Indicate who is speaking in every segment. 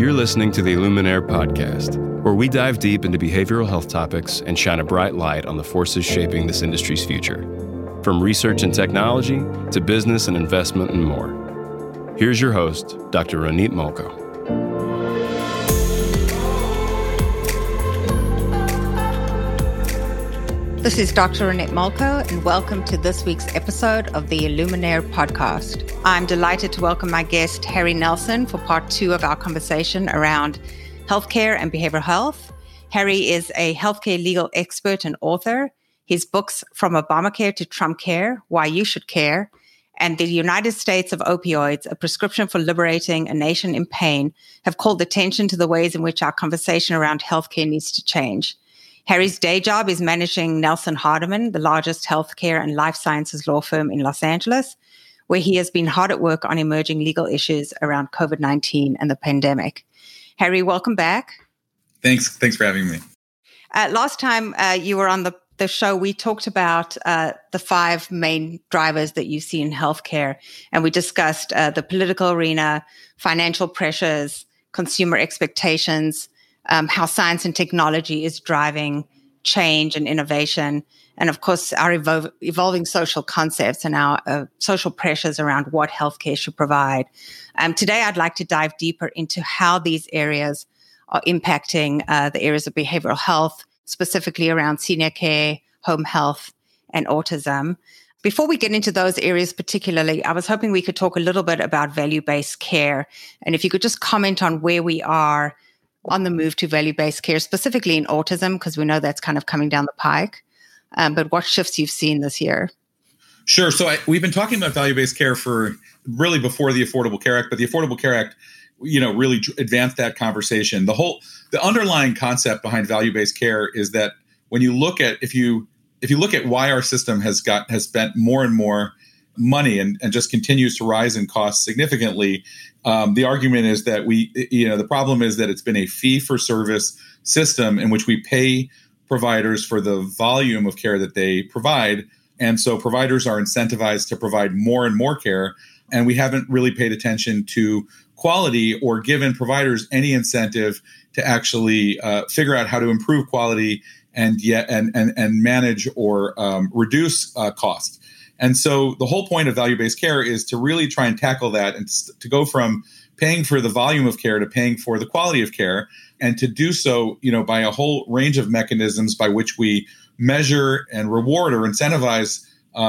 Speaker 1: You're listening to the Illuminaire podcast, where we dive deep into behavioral health topics and shine a bright light on the forces shaping this industry's future. From research and technology to business and investment and more. Here's your host, Dr. Ronit Molko.
Speaker 2: This is Dr. Ronit Molko, and welcome to this week's episode of the Illuminaire podcast. I'm delighted to welcome my guest, Harry Nelson, for part 2 of our conversation around healthcare and behavioral health. Harry is a healthcare legal expert and author. His books, From Obamacare to Trump Care, Why You Should Care, and The United States of Opioids, A Prescription for Liberating a Nation in Pain, have called attention to the ways in which our conversation around healthcare needs to change. Harry's day job is managing Nelson Hardiman, the largest healthcare and life sciences law firm in Los Angeles, where he has been hard at work on emerging legal issues around COVID-19 and the pandemic. Harry, welcome back.
Speaker 3: Thanks for having me.
Speaker 2: Last time you were on the show, we talked about the 5 main drivers that you see in healthcare, and we discussed the political arena, financial pressures, consumer expectations, how science and technology is driving change and innovation, and of course, our evolving social concepts and our social pressures around what healthcare should provide. Today, I'd like to dive deeper into how these areas are impacting the areas of behavioral health, specifically around senior care, home health, and autism. Before we get into those areas particularly, I was hoping we could talk a little bit about value-based care, and if you could just comment on where we are on the move to value-based care, specifically in autism, because we know that's kind of coming down the pike, but what shifts you've seen this year.
Speaker 3: Sure. So we've been talking about value-based care for really before the Affordable Care Act, but the Affordable Care Act, really advanced that conversation. The underlying concept behind value-based care is that when you look at, if you look at why our system has spent more and more money and just continues to rise in cost significantly, the argument is that the problem is that it's been a fee-for-service system in which we pay providers for the volume of care that they provide. And so providers are incentivized to provide more and more care. And we haven't really paid attention to quality or given providers any incentive to actually figure out how to improve quality and manage or reduce cost. And so the whole point of value-based care is to really try and tackle that and to go from paying for the volume of care to paying for the quality of care, and to do so, by a whole range of mechanisms by which we measure and reward or incentivize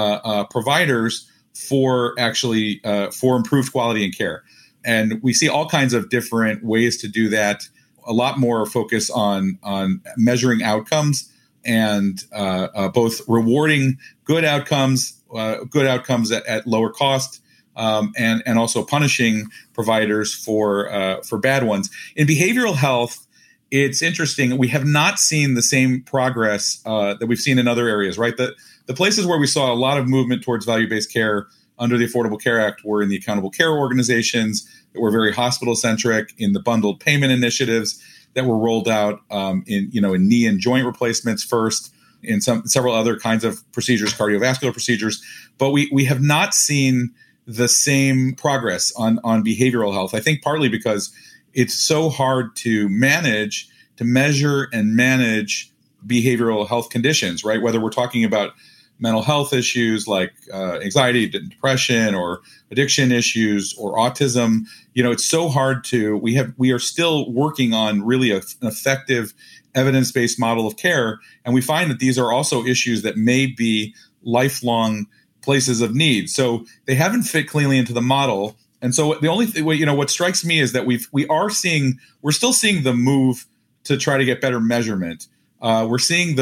Speaker 3: providers for improved quality and care. And we see all kinds of different ways to do that. A lot more focus on measuring outcomes and both rewarding good outcomes at lower cost, and also punishing providers for bad ones. In behavioral health, it's interesting. We have not seen the same progress that we've seen in other areas, right? The places where we saw a lot of movement towards value-based care under the Affordable Care Act were in the accountable care organizations that were very hospital-centric, in the bundled payment initiatives that were rolled out in knee and joint replacements first, in several other kinds of procedures, cardiovascular procedures. But we have not seen the same progress on behavioral health. I think partly because it's so hard to measure and manage behavioral health conditions, right? Whether we're talking about mental health issues like anxiety, depression, or addiction issues, or autism, it's so hard to. We are still working on really an effective evidence-based model of care, and we find that these are also issues that may be lifelong places of need. So they haven't fit cleanly into the model. And so the only thing, what strikes me is that we're still seeing the move to try to get better measurement. We're seeing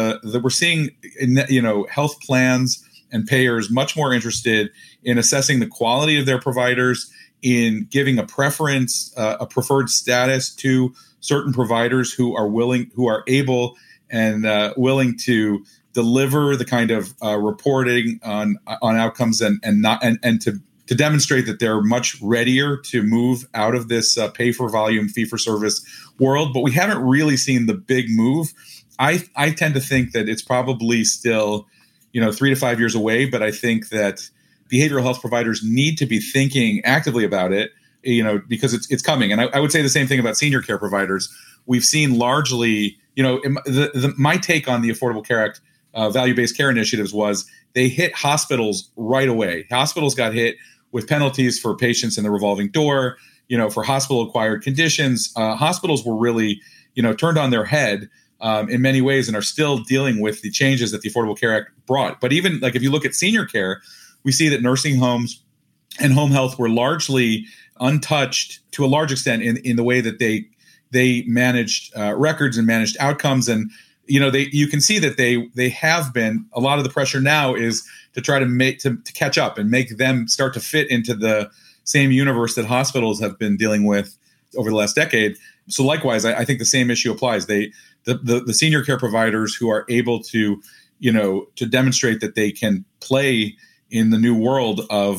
Speaker 3: health plans and payers much more interested in assessing the quality of their providers, in giving a preferred status to certain providers who are able and willing to deliver the kind of reporting on outcomes and to demonstrate that they're much readier to move out of this pay for volume, fee for service world. But we haven't really seen the big move. I tend to think that it's probably still 3 to 5 years away, but I think that behavioral health providers need to be thinking actively about it. because it's coming. And I would say the same thing about senior care providers. We've seen largely, my take on the Affordable Care Act value-based care initiatives was they hit hospitals right away. Hospitals got hit with penalties for patients in the revolving door, for hospital-acquired conditions. Hospitals were really, turned on their head in many ways and are still dealing with the changes that the Affordable Care Act brought. But even like if you look at senior care, we see that nursing homes and home health were largely untouched to a large extent in the way that they managed records and managed outcomes. And, you can see that they have been, a lot of the pressure now is to try to catch up and make them start to fit into the same universe that hospitals have been dealing with over the last decade. So likewise, I think the same issue applies. The senior care providers who are able to, to demonstrate that they can play in the new world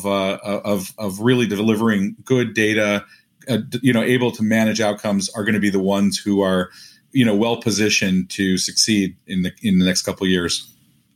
Speaker 3: of really delivering good data, able to manage outcomes are going to be the ones who are, well positioned to succeed in the next couple of years.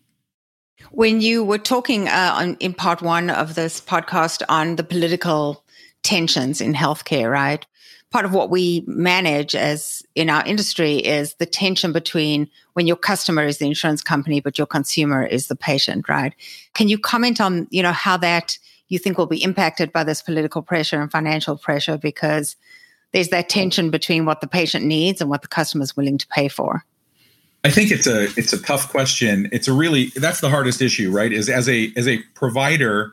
Speaker 2: When you were talking in part one of this podcast on the political tensions in healthcare, right? Part of what we manage as in our industry is the tension between when your customer is the insurance company, but your consumer is the patient, right? Can you comment on, how that you think will be impacted by this political pressure and financial pressure? Because there's that tension between what the patient needs and what the customer is willing to pay for.
Speaker 3: I think it's a tough question. That's the hardest issue, right? Is as a provider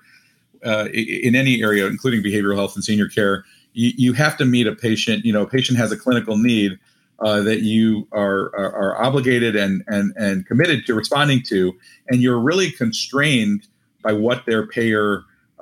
Speaker 3: in any area, including behavioral health and senior care, you have to meet a patient. A patient has a clinical need that you are obligated and committed to responding to, and you're really constrained by what their payer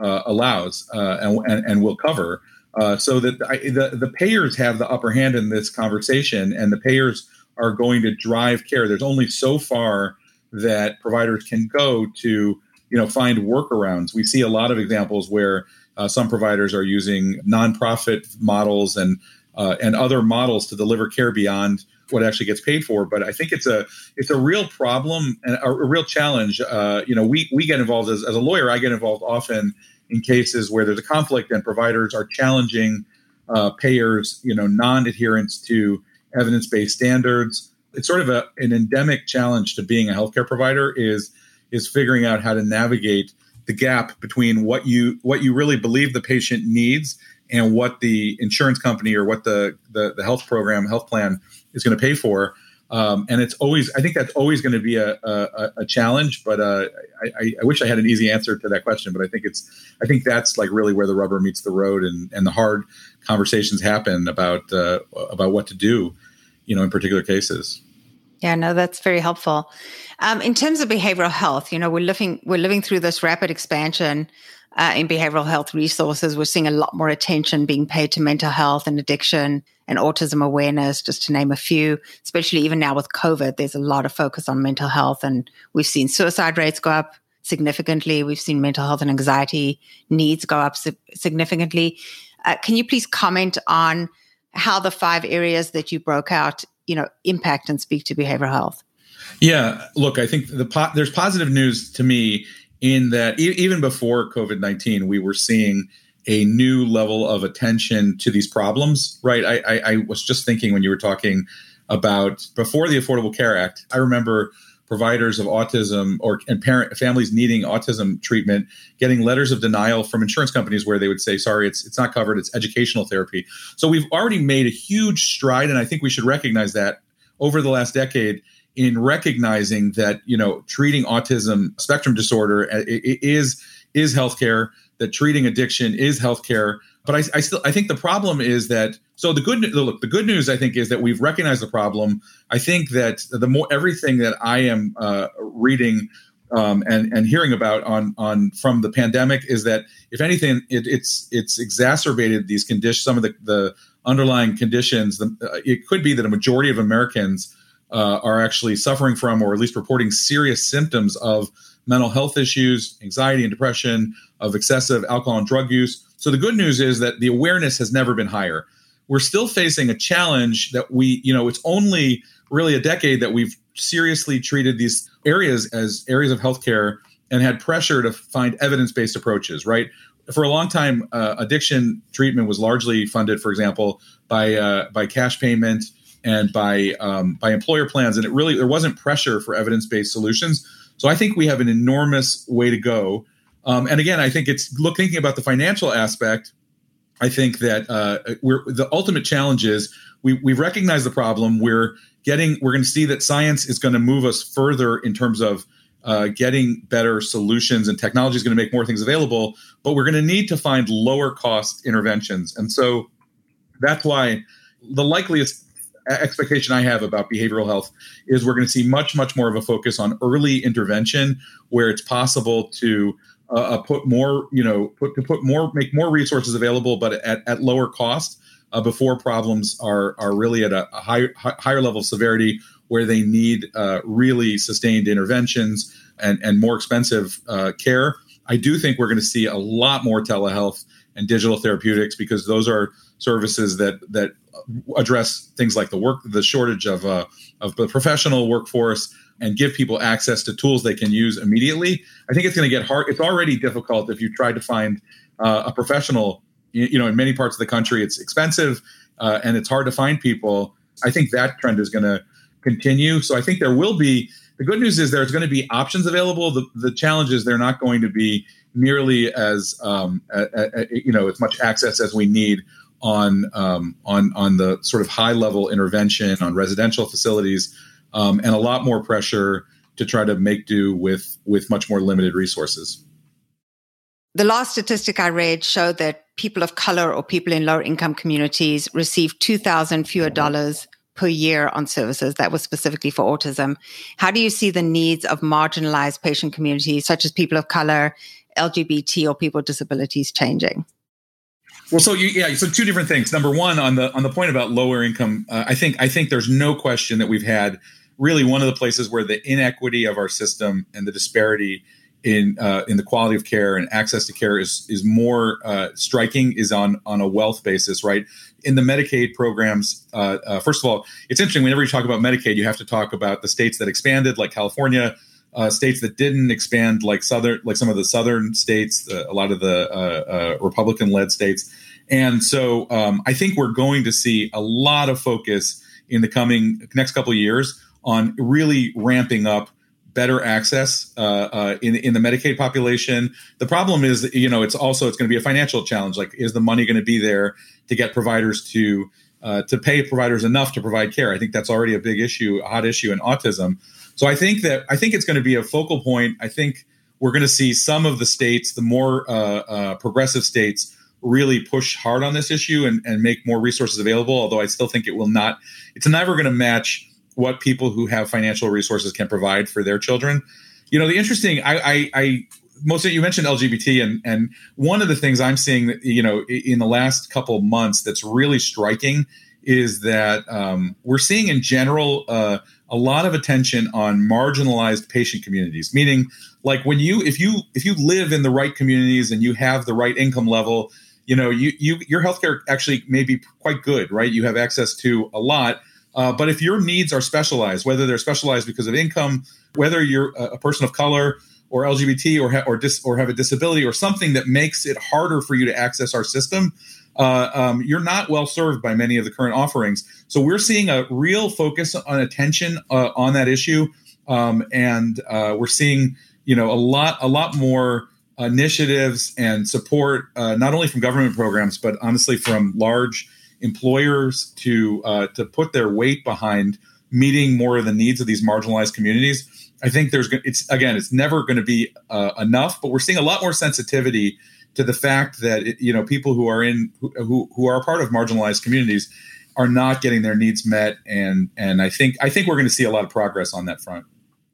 Speaker 3: allows and will cover. So that the payers have the upper hand in this conversation, and the payers are going to drive care. There's only so far that providers can go to, find workarounds. We see a lot of examples where some providers are using nonprofit models and other models to deliver care beyond what actually gets paid for. But I think it's a real problem and a real challenge. We get involved as a lawyer. I get involved often in cases where there's a conflict and providers are challenging payers, non-adherence to evidence-based standards. It's sort of an endemic challenge to being a healthcare provider is figuring out how to navigate the gap between what you really believe the patient needs and what the insurance company or what the health plan is going to pay for. And I think that's always going to be a challenge, but I wish I had an easy answer to that question, but I think that's like really where the rubber meets the road and the hard conversations happen about what to do, in particular cases.
Speaker 2: Yeah, no, that's very helpful. In terms of behavioral health, we're living through this rapid expansion in behavioral health resources. We're seeing a lot more attention being paid to mental health and addiction and autism awareness, just to name a few, especially even now with COVID, there's a lot of focus on mental health, and we've seen suicide rates go up significantly. We've seen mental health and anxiety needs go up significantly. Can you please comment on how the 5 areas that you broke out, impact and speak to behavioral health?
Speaker 3: Yeah, look, I think there's positive news to me in that even before COVID-19, we were seeing a new level of attention to these problems, right? I was just thinking when you were talking about before the Affordable Care Act, I remember providers of autism and families needing autism treatment getting letters of denial from insurance companies where they would say, sorry, it's not covered, it's educational therapy. So we've already made a huge stride, and I think we should recognize that over the last decade in recognizing that, treating autism spectrum disorder is healthcare, that treating addiction is healthcare. But I think the problem is that, so the good news I think is that we've recognized the problem. I think that the more everything that I am reading and hearing about on from the pandemic is that if anything, it's exacerbated these conditions, some of the underlying conditions. It could be that a majority of Americans are actually suffering from, or at least reporting serious symptoms of mental health issues, anxiety and depression, of excessive alcohol and drug use. So the good news is that the awareness has never been higher. We're still facing a challenge that it's only really a decade that we've seriously treated these areas as areas of healthcare and had pressure to find evidence-based approaches, right? for a long time, addiction treatment was largely funded, for example, by cash payment and by employer plans, and there wasn't pressure for evidence-based solutions. So I think we have an enormous way to go. And again, I think thinking about the financial aspect. I think that the ultimate challenge is we've recognized the problem. We're going to see that science is going to move us further in terms of getting better solutions, and technology is going to make more things available. But we're going to need to find lower cost interventions, and so that's why the likeliest expectation I have about behavioral health is we're going to see much, much more of a focus on early intervention, where it's possible to make more resources available, but at lower cost before problems are really at a higher level of severity, where they need really sustained interventions and more expensive care. I do think we're going to see a lot more telehealth and digital therapeutics, because those are services that address things like the shortage of the professional workforce, and give people access to tools they can use immediately. I think it's going to get hard. It's already difficult if you try to find a professional. In many parts of the country, it's expensive and it's hard to find people. I think that trend is going to continue. So I think there will be. The good news is there's going to be options available. The challenge is they're not going to be nearly as much access as we need on the sort of high level intervention on residential facilities, and a lot more pressure to try to make do with much more limited resources.
Speaker 2: The last statistic I read showed that people of color or people in lower income communities receive $2,000 fewer dollars per year on services. That was specifically for autism. How do you see the needs of marginalized patient communities, such as people of color, LGBT, or people with disabilities, changing?
Speaker 3: Well, so two different things. Number one, on the point about lower income, I think there's no question that we've had really one of the places where the inequity of our system and the disparity in the quality of care and access to care is more striking is on a wealth basis, right? In the Medicaid programs, first of all, it's interesting. Whenever you talk about Medicaid, you have to talk about the states that expanded, like California, states that didn't expand, like some of the southern states, a lot of the Republican-led states. And so I think we're going to see a lot of focus in the next couple of years on really ramping up better access in the Medicaid population. The problem is, it's going to be a financial challenge. Like, is the money going to be there to get providers to pay providers enough to provide care? I think that's already a big issue, a hot issue in autism. So I think it's going to be a focal point. I think we're going to see some of the states, the more progressive states, really push hard on this issue and make more resources available. Although I still think it's never going to match what people who have financial resources can provide for their children. The interesting, most of you mentioned LGBT, and one of the things I'm seeing, in the last couple of months that's really striking is that we're seeing in general a lot of attention on marginalized patient communities. Meaning, like, if you live in the right communities and you have the right income level, your healthcare actually may be quite good, right? You have access to a lot. But if your needs are specialized, whether they're specialized because of income, whether you're a person of color or LGBT or have a disability or something that makes it harder for you to access our system, you're not well served by many of the current offerings. So we're seeing a real focus on attention on that issue, and we're seeing a lot more initiatives and support, not only from government programs, but honestly from large employers to put their weight behind meeting more of the needs of these marginalized communities. I think it's never going to be enough, but we're seeing a lot more sensitivity to the fact that people who are a part of marginalized communities are not getting their needs met, and I think we're going to see a lot of progress on that front.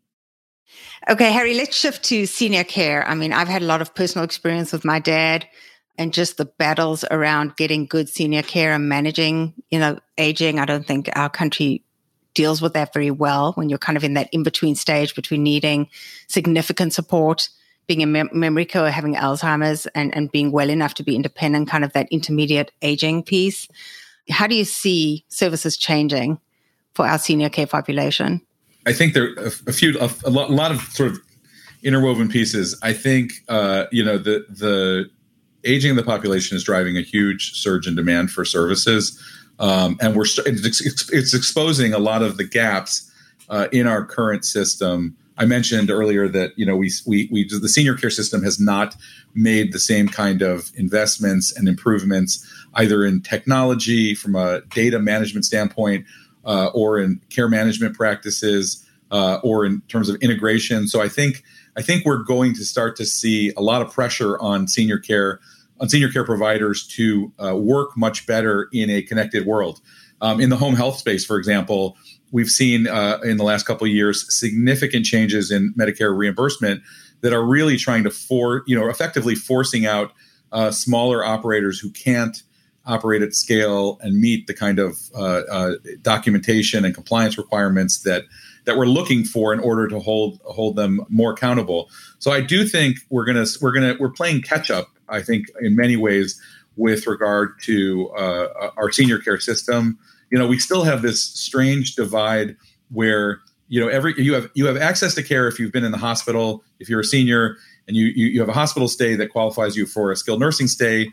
Speaker 2: Okay, Harry, let's shift to senior care. I mean, I've had a lot of personal experience with my dad, and just the battles around getting good senior care and managing, aging. I don't think our country deals with that very well when you're kind of in that in-between stage between needing significant support, being in memory care, having Alzheimer's, and being well enough to be independent, kind of that intermediate aging piece. How do you see services changing for our senior care population?
Speaker 3: I think there are a lot of sort of interwoven pieces. I think, aging of the population is driving a huge surge in demand for services, and it's exposing a lot of the gaps in our current system. I mentioned earlier that the senior care system has not made the same kind of investments and improvements either in technology from a data management standpoint or in care management practices or in terms of integration. So I think we're going to start to see a lot of pressure on senior care providers to work much better in a connected world. In the home health space, for example, we've seen in the last couple of years significant changes in Medicare reimbursement that are really trying to effectively forcing out smaller operators who can't operate at scale and meet the kind of documentation and compliance requirements that we're looking for in order to hold them more accountable. So I do think we're playing catch up, I think, in many ways with regard to our senior care system. We still have this strange divide where you have access to care if you've been in the hospital, if you're a senior and you have a hospital stay that qualifies you for a skilled nursing stay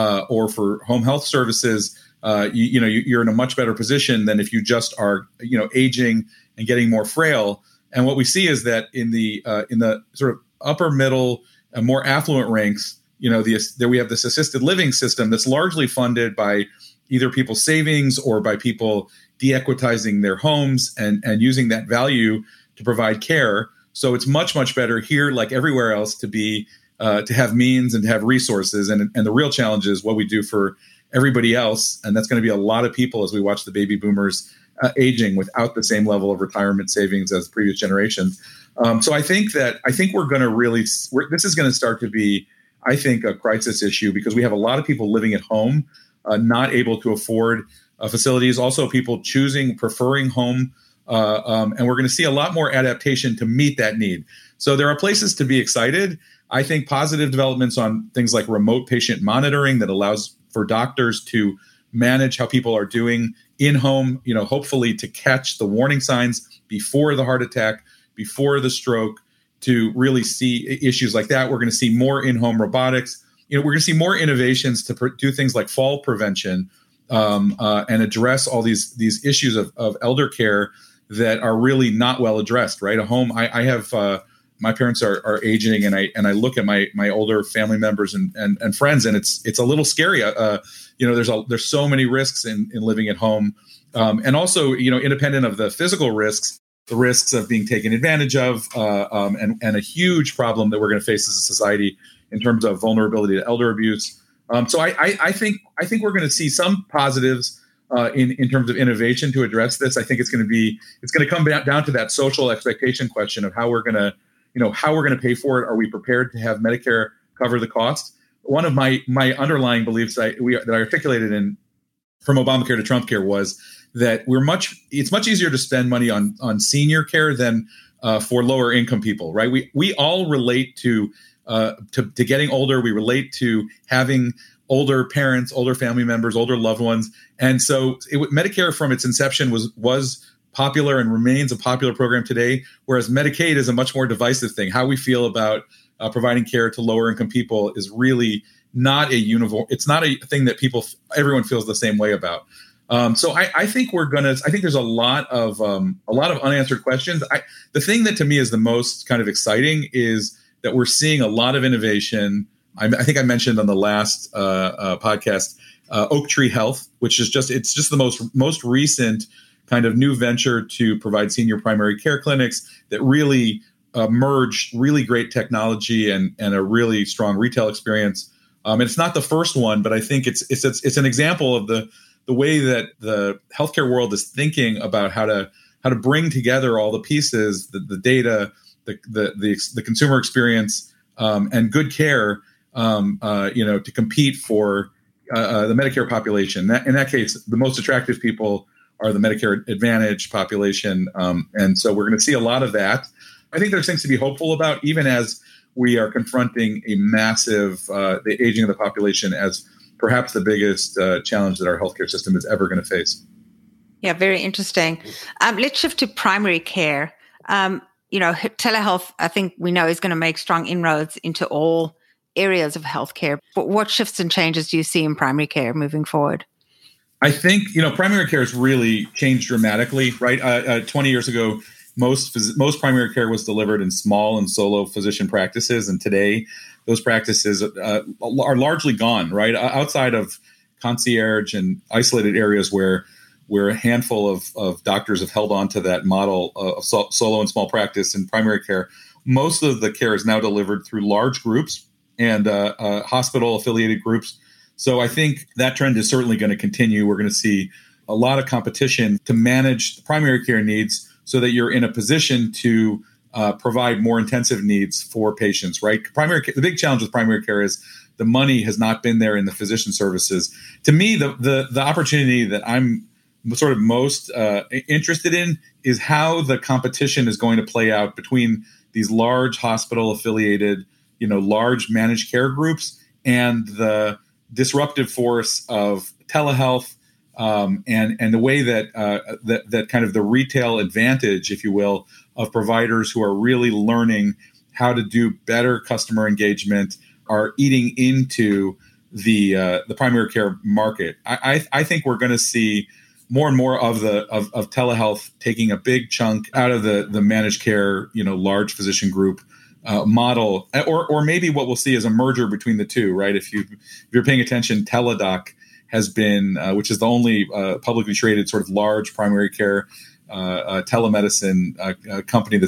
Speaker 3: or for home health services. You're in a much better position than if you just are aging and getting more frail. And what we see is that in the sort of upper middle and more affluent ranks, there we have this assisted living system that's largely funded by either people's savings or by people de-equitizing their homes and using that value to provide care. So it's much, much better here, like everywhere else, to have means and to have resources. And the real challenge is what we do for everybody else. And that's going to be a lot of people as we watch the baby boomers aging without the same level of retirement savings as previous generations. So I think we're going to this is going to start to be, I think, a crisis issue because we have a lot of people living at home, not able to afford facilities. Also, people preferring home. And we're going to see a lot more adaptation to meet that need. So there are places to be excited. I think positive developments on things like remote patient monitoring that allows for doctors to manage how people are doing in home, hopefully to catch the warning signs before the heart attack, before the stroke, to really see issues like that. We're going to see more in-home robotics. We're going to see more innovations to do things like fall prevention and address all these issues of elder care that are really not well addressed. Right, a home. I have my parents are aging, and I look at my older family members and friends, and it's a little scary. There's so many risks in living at home, and also independent of the physical risks, the risks of being taken advantage of, and a huge problem that we're going to face as a society in terms of vulnerability to elder abuse. So I think we're going to see some positives in terms of innovation to address this. I think it's going to come down to that social expectation question of how we're going to pay for it. Are we prepared to have Medicare cover the cost? One of my underlying beliefs that I articulated from Obamacare to Trump care was that it's much easier to spend money on senior care than for lower income people, right? We all relate to getting older. We relate to having older parents, older family members, older loved ones. And so Medicare from its inception was popular and remains a popular program today, whereas Medicaid is a much more divisive thing. How we feel about providing care to lower income people is really not it's not a thing that everyone feels the same way about. So I think there's a lot of unanswered questions. The thing that to me is the most kind of exciting is that we're seeing a lot of innovation. I think I mentioned on the last podcast, Oak Tree Health, which is just the most recent kind of new venture to provide senior primary care clinics that really merge really great technology and a really strong retail experience. And it's not the first one, but I think it's an example of the way that the healthcare world is thinking about how to bring together all the pieces, the data, the consumer experience, and good care, to compete for the Medicare population. In that case, the most attractive people are the Medicare Advantage population, and so we're going to see a lot of that. I think there's things to be hopeful about, even as we are confronting a massive the aging of the population as perhaps the biggest challenge that our healthcare system is ever going to face.
Speaker 2: Yeah, very interesting. Let's shift to primary care. Telehealth, I think we know, is going to make strong inroads into all areas of healthcare. What shifts and changes do you see in primary care moving forward?
Speaker 3: I think, primary care has really changed dramatically, right? 20 years ago, most primary care was delivered in small and solo physician practices. And today, those practices are largely gone, right? Outside of concierge and isolated areas where a handful of doctors have held on to that model of solo and small practice in primary care, most of the care is now delivered through large groups and hospital-affiliated groups. So I think that trend is certainly going to continue. We're going to see a lot of competition to manage the primary care needs so that you're in a position to provide more intensive needs for patients, right? The big challenge with primary care is the money has not been there in the physician services. To me, the opportunity that I'm sort of most interested in is how the competition is going to play out between these large hospital-affiliated, large managed care groups and the disruptive force of telehealth and the way that that kind of the retail advantage, if you will, of providers who are really learning how to do better customer engagement are eating into the primary care market. I think we're going to see more and more of telehealth taking a big chunk out of the managed care, large physician group model, or maybe what we'll see is a merger between the two, right? If you're paying attention, Teladoc has been, which is the only publicly traded sort of large primary care telemedicine company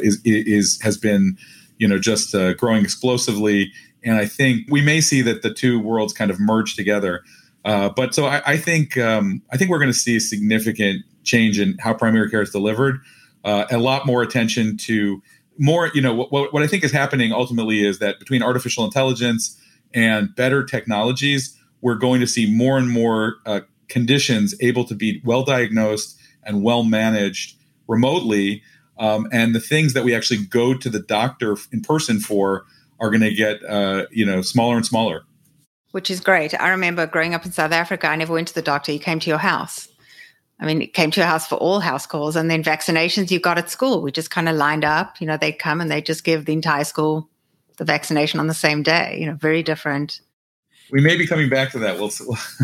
Speaker 3: that has been, just growing explosively. And I think we may see that the two worlds kind of merge together. But so I think we're going to see a significant change in how primary care is delivered, a lot more attention to more, what I think is happening ultimately is that between artificial intelligence and better technologies, we're going to see more and more conditions able to be well diagnosed and well managed remotely. And the things that we actually go to the doctor in person for are going to get, smaller and smaller.
Speaker 2: Which is great. I remember growing up in South Africa, I never went to the doctor. He came to your house. It came to your house for all house calls. And then vaccinations you got at school. We just kind of lined up. They'd come and they'd just give the entire school the vaccination on the same day. Very different.
Speaker 3: We may be coming back to that. We'll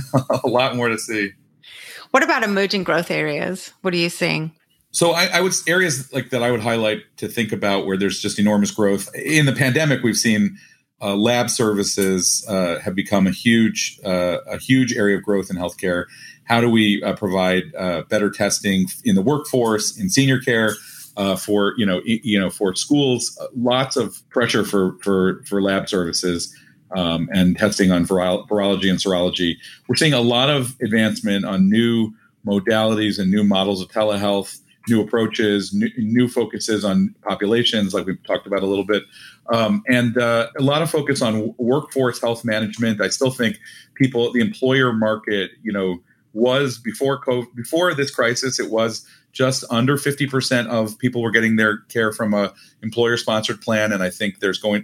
Speaker 3: a lot more to see.
Speaker 2: What about emerging growth areas? What are you seeing?
Speaker 3: So I would areas like that I would highlight to think about where there's just enormous growth. In the pandemic, we've seen lab services have become a huge area of growth in healthcare. How do we provide better testing in the workforce, in senior care, for schools? Lots of pressure for lab services and testing on virology and serology. We're seeing a lot of advancement on new modalities and new models of telehealth, new approaches, new focuses on populations, like we've talked about a little bit, and a lot of focus on workforce health management. I still think the employer market, was before this crisis, it was just under 50% of people were getting their care from a employer-sponsored plan, and I think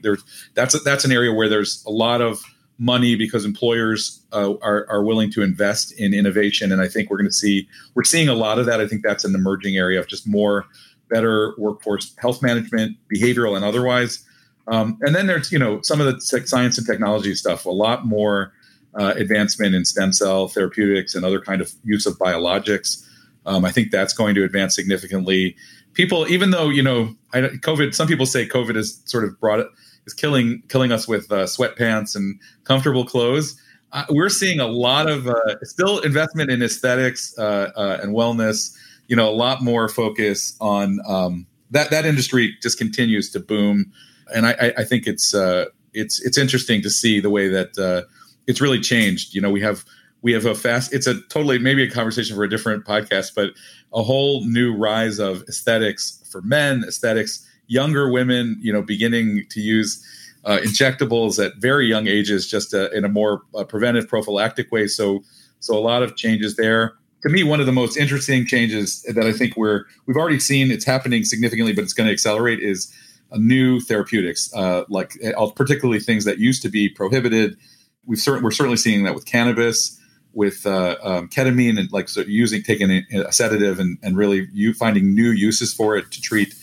Speaker 3: that's an area where there's a lot of money because employers are willing to invest in innovation, and I think we're seeing a lot of that. I think that's an emerging area of just better workforce health management, behavioral and otherwise. And then there's some of the science and technology stuff, a lot more advancement in stem cell therapeutics and other kind of use of biologics. I think that's going to advance significantly. People, even though COVID, some people say COVID has sort of is killing us with sweatpants and comfortable clothes. We're seeing a lot of still investment in aesthetics and wellness. A lot more focus on that industry just continues to boom, and I think it's interesting to see the way that it's really changed. We have it's a totally maybe a conversation for a different podcast, but a whole new rise of aesthetics for men, younger women, beginning to use injectables at very young ages, just in a more preventive, prophylactic way. So a lot of changes there. To me, one of the most interesting changes that I think we've already seen, it's happening significantly, but it's going to accelerate, is new therapeutics, like particularly things that used to be prohibited. We're certainly seeing that with cannabis, with ketamine, and taking a sedative and really finding new uses for it to treat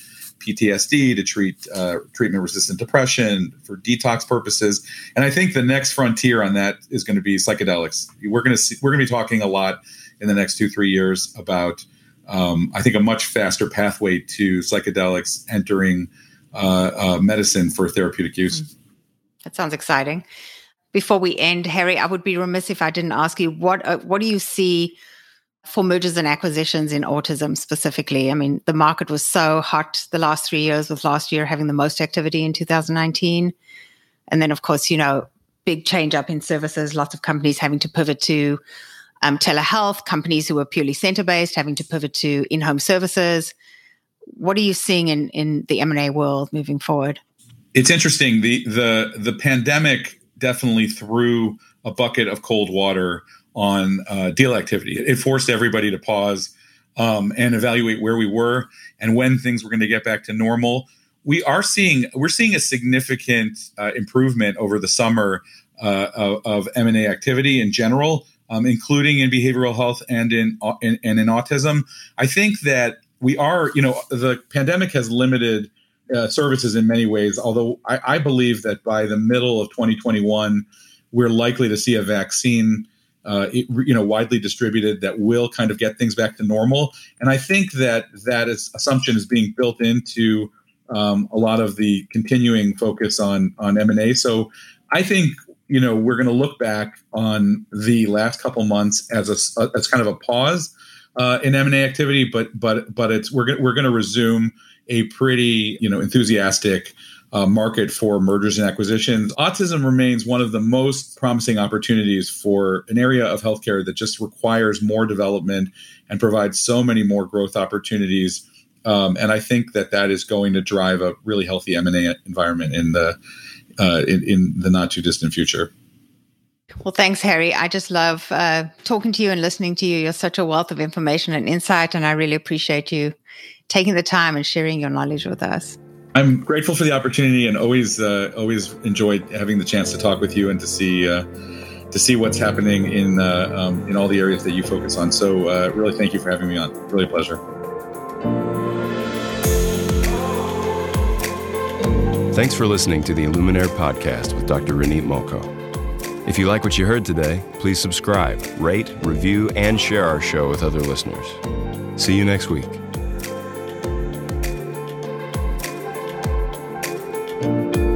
Speaker 3: PTSD, to treat treatment-resistant depression, for detox purposes. And I think the next frontier on that is going to be psychedelics. We're going to be talking a lot in the next 2-3 years about, I think, a much faster pathway to psychedelics entering medicine for therapeutic use.
Speaker 2: That sounds exciting. Before we end, Harry, I would be remiss if I didn't ask you, what do you see for mergers and acquisitions in autism specifically? I mean, the market was so hot the last 3 years, with last year having the most activity in 2019. And then, of course, big change up in services, lots of companies having to pivot to telehealth, companies who were purely center-based having to pivot to in-home services. What are you seeing in the M&A world moving forward?
Speaker 3: It's interesting. The pandemic definitely threw a bucket of cold water on deal activity. It forced everybody to pause and evaluate where we were and when things were going to get back to normal. We're seeing a significant improvement over the summer of M&A activity in general, including in behavioral health and in autism. I think that we are, the pandemic has limited services in many ways, although I believe that by the middle of 2021, we're likely to see a vaccine widely distributed that will kind of get things back to normal. And I think that assumption is being built into a lot of the continuing focus on M&A. So I think, we're going to look back on the last couple months as kind of a pause in M&A activity, but we're going to resume a pretty, enthusiastic market for mergers and acquisitions. Autism remains one of the most promising opportunities for an area of healthcare that just requires more development and provides so many more growth opportunities. And I think that is going to drive a really healthy M&A environment in the not too distant future.
Speaker 2: Well, thanks, Harry. I just love talking to you and listening to you. You're such a wealth of information and insight, and I really appreciate you taking the time and sharing your knowledge with us.
Speaker 3: I'm grateful for the opportunity and always enjoyed having the chance to talk with you and to see what's happening in all the areas that you focus on. So really, thank you for having me on. Really a pleasure.
Speaker 1: Thanks for listening to the Illuminaire podcast with Dr. Ronit Molko. If you like what you heard today, please subscribe, rate, review, and share our show with other listeners. See you next week.